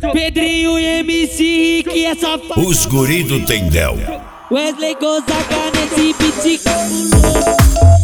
Pedrinho e MC Rick, essa f... Os guri do Tendel. Wesley Gonzaga nesse beat cabuloso.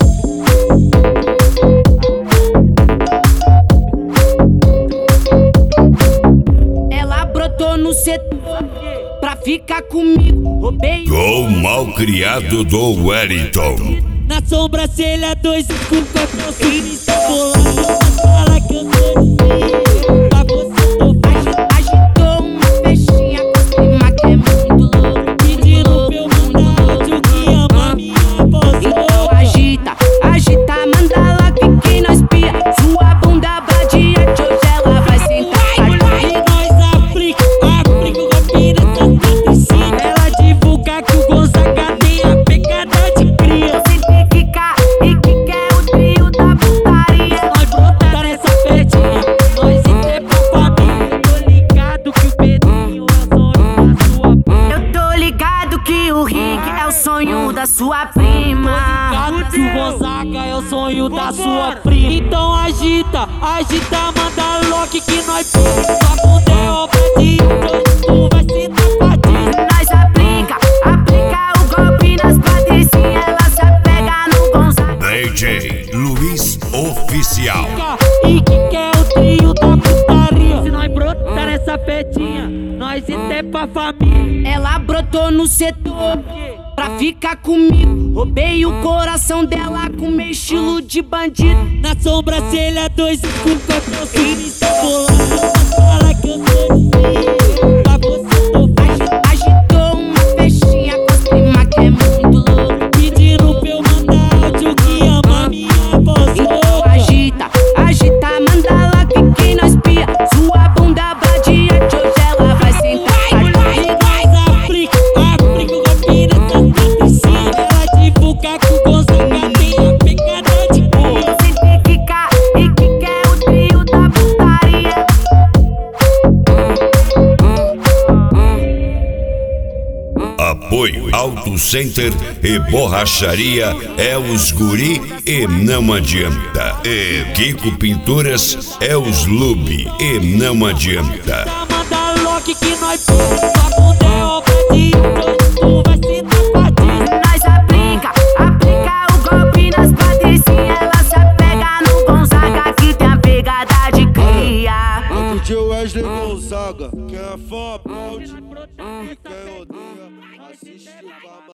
Ela brotou no setor pra ficar comigo. Roubei Gol mal criado do Wellington. na sobrancelha 254 sinistro bolado. Fala que eu sou difícil, pra você tô agitou uma festinha com os prima que é muito louco. Pedindo pra eu mandar áudio que ama minha voz. Então agita, agita, manda lá que nós pia. Sua bunda vadiante, hoje ela vai sentar. E nós aplica o golpe nessas patricinhas. Ela divulga que o Gonzaga tem a pegada de cria. Da sua prima. Que o Gonzaga é o sonho da sua prima. Então agita, agita, manda lock que nós pega. Sua bunda é obra de hoje tu vai se tapadinha. Nós aplica o golpe nas patricinhas. Ela se apega no Gonzaga. DJ Luiz Oficial. E que é o trio da putaria. Se nós brotar nessa festinha, nós até pra família. Ela brotou no setor pra ficar comigo. Roubei o coração dela com meu estilo de bandido. Na sobrancelha 254 sinistro bolado. Fala que eu sou difícil, pra você tô agitou uma festinha com os prima que é muito louco. Pedindo pra eu mandar áudio que ama minha voz. Então agita, agita, manda lá que nós pia. Sua bunda vadiante, hoje ela vai sentar. E nós aplica o golpe nessas patricinhas. Ela divulga que o Gonzaga tem a pegada de cria. Sente quica e que é o trio da putaria. Apoio Auto Center e Borracharia é os guri e não adianta. E Kiko Pinturas é os Lube e não adianta. Manda lock que nós